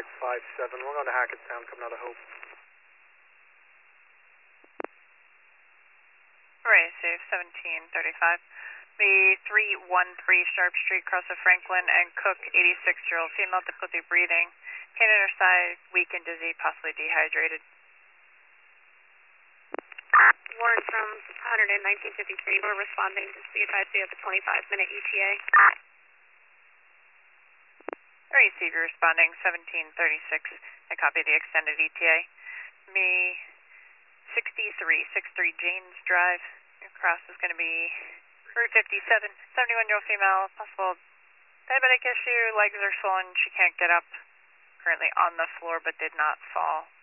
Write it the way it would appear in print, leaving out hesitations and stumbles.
657. We're going to Hackettstown, coming out of Hope. Right, safe 1735. The 313 Sharp Street, cross of Franklin and Cook, 86-year-old female, difficulty breathing, pain in her side, weak and dizzy, possibly dehydrated. Warren from 100 and 1953, we're responding. Just be advised we have a 25-minute ETA. Receive, you're responding 1736. I copy the extended ETA. Me 63 James Drive. Your cross is going to be Route 57. 71-year-old female, possible diabetic issue, legs are swollen, she can't get up. Currently on the floor but did not fall.